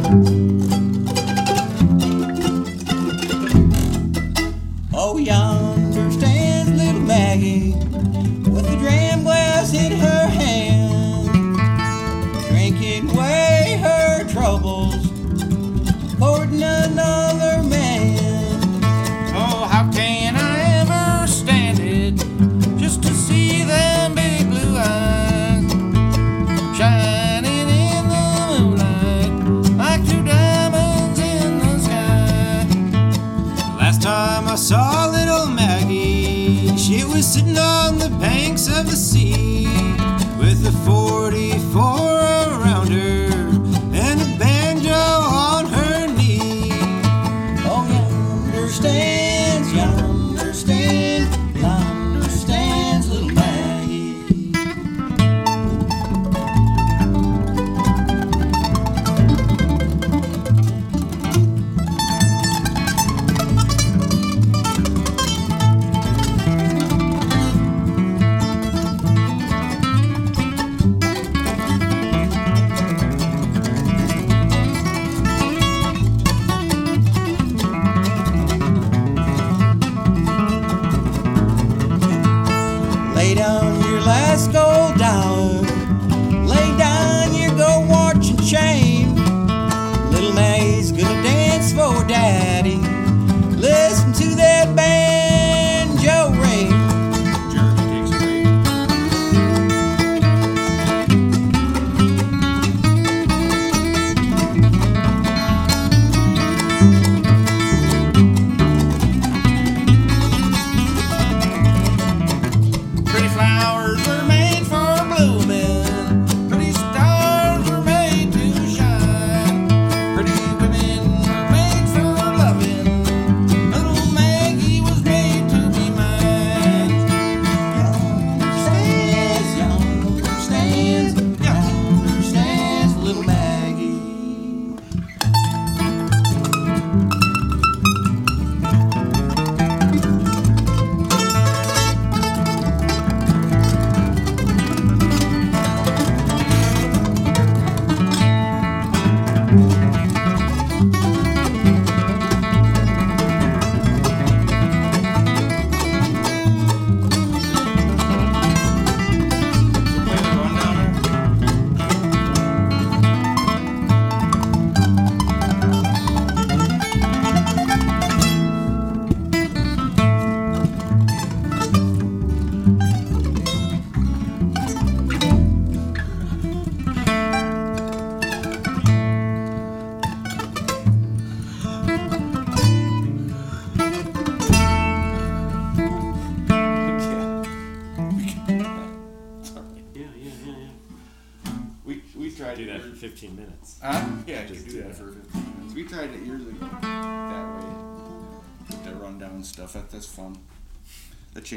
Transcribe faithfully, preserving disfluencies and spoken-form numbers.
Oh, yonder stands little Maggie with a dram glass in her hand, drinking away her troubles, courting another man. Oh, how can I ever stand it just to see them big blue eyes shining in the moonlight like two diamonds in the sky. Last time I saw little Maggie, she was sitting on the banks of the sea with a forty-four around her and a banjo on her knee. Oh, yonder stands, yonder stands, yonder stands little Maggie. Lay down your last gold dollar, lay down your gold watch and chain. Little Maggie's gonna dance for Daddy. Listen to that banjo ring. Jerky takes a break. Pretty flowers were made for blooming, pretty stars were made to shine, pretty women were made for loving, little Maggie was made to be mine. Yonder stands, yonder stands, yonder stands little Maggie. Play the one down there. Yeah, yeah, yeah, yeah. We we tried Do it that for years- fifteen minutes. Huh? Yeah, Just just do do that that. for fifteen minutes. We tried it years ago that way. The rundown stuff. That, that's fun.